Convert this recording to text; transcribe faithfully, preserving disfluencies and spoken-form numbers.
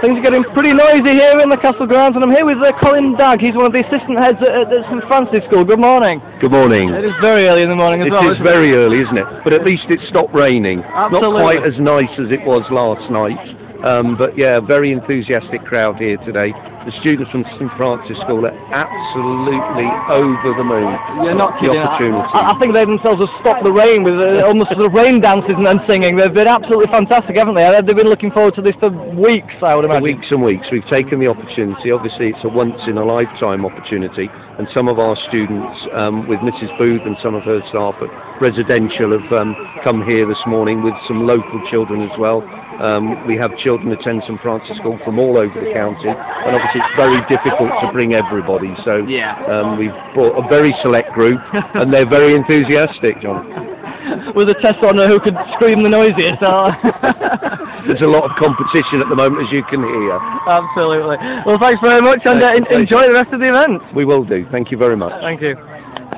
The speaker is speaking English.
Things are getting pretty noisy here in the Castle grounds, and I'm here with uh, Colin Dagg. He's one of the assistant heads at, at St Francis School. Good morning. Good morning. It is very early in the morning as it well. It is very it? early, isn't it? But at least it stopped raining. Absolutely. Not quite as nice as it was last night. Um, but yeah, a very enthusiastic crowd here today. The students from St Francis School are absolutely over the moon. You're not the kidding. opportunity. I, I think they themselves have stopped the rain with uh, almost sort of rain dances and, and singing. They've been absolutely fantastic, haven't they? They've been looking forward to this for weeks, I would imagine. For weeks and weeks. We've taken the opportunity. Obviously, it's a once-in-a-lifetime opportunity, and some of our students, um, with Missus Booth and some of her staff at Residential, have um, come here this morning with some local children as well. Um, we have children attend St Francis School from all over the county, and obviously it's very difficult to bring everybody, so yeah. um, we've brought a very select group, and they're very enthusiastic, John. With a test on who could scream the noisiest. There's a lot of competition at the moment, as you can hear. Absolutely. Well, thanks very much, and uh, enjoy the rest of the event. We will do. Thank you very much. Thank you.